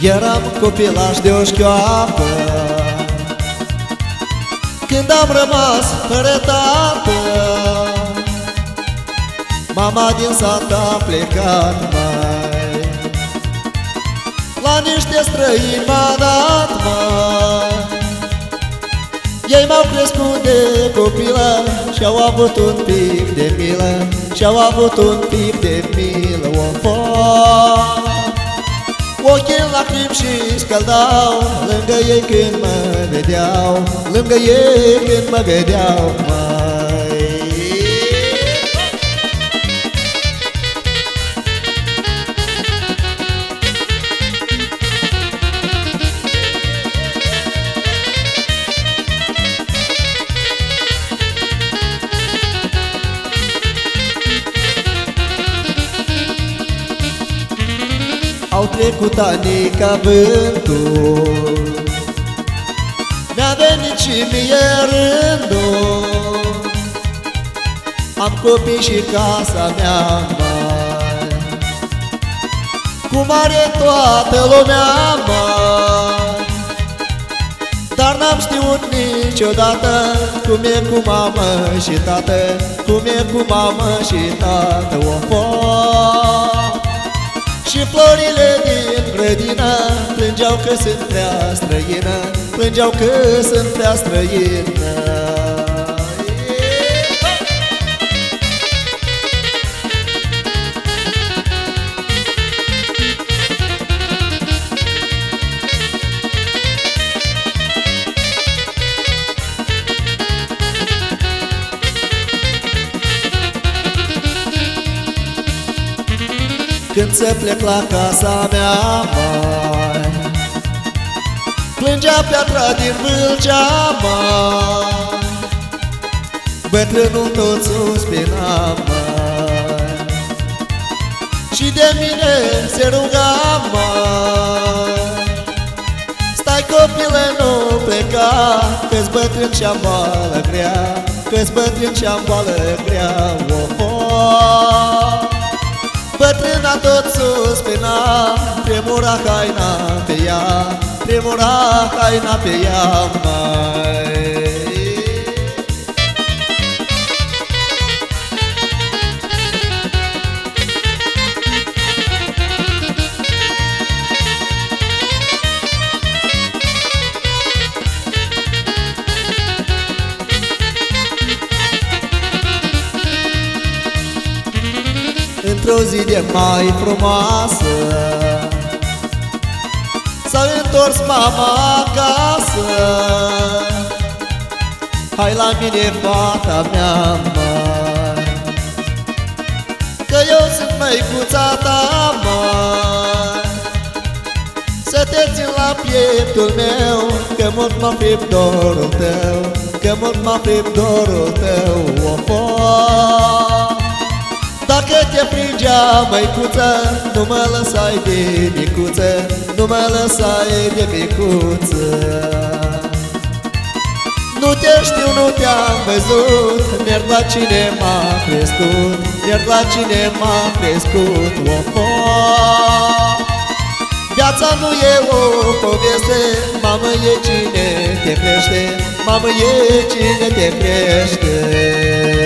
Eram copilaș de o șchioapă, când am rămas fără tată. Mama din sat a plecat, mai la niște străini m-a dat, mai. Ei m-au crescut de copilă și-au avut un pic de milă, și-au avut un pic de milă, ochii în lacrimi și scăldau lângă ei când mă vedeau, lângă ei când mă vedeau, mai. Au trecut anii ca vântul, mi-a venit și mie rândul. Am copii și casa mea mare, cum are toată lumea mare. Dar n-am știut niciodată cum e cu mamă și tată, cum e cu mamă și tată, Și florile din grădină plângeau că sunt prea străină, plângeau că sunt prea străină. Când se plec la casa mea mai, plângea piatra din Vâlcea mai. Bătrânul tot suspina mai, și de mine se ruga mai. Stai copile, nu pleca, că-s bătrân și-am boală grea, că-s bătrân și-am boală grea, Bătrâna tot suspina, tremura haina pe ea, tremura haina pe ea, mai. Într-o zi de mai frumoasă s-a întors mama acasă. Hai la mine, fata mea, mai, că eu sunt măicuța ta, mai. Să te țin la pieptul meu, că mult m-a fript dorul tău, că mult m-a fript dorul tău, Dacă te frigea, măicuță, nu mă lăsai de micuță, nu mă lăsai de micuță. Nu te știu, nu te-am văzut, merg la cine m-a crescut, merg la cine m-a crescut, Viața nu e o poveste, mamă, e cine te crește, mamă, e cine te crește.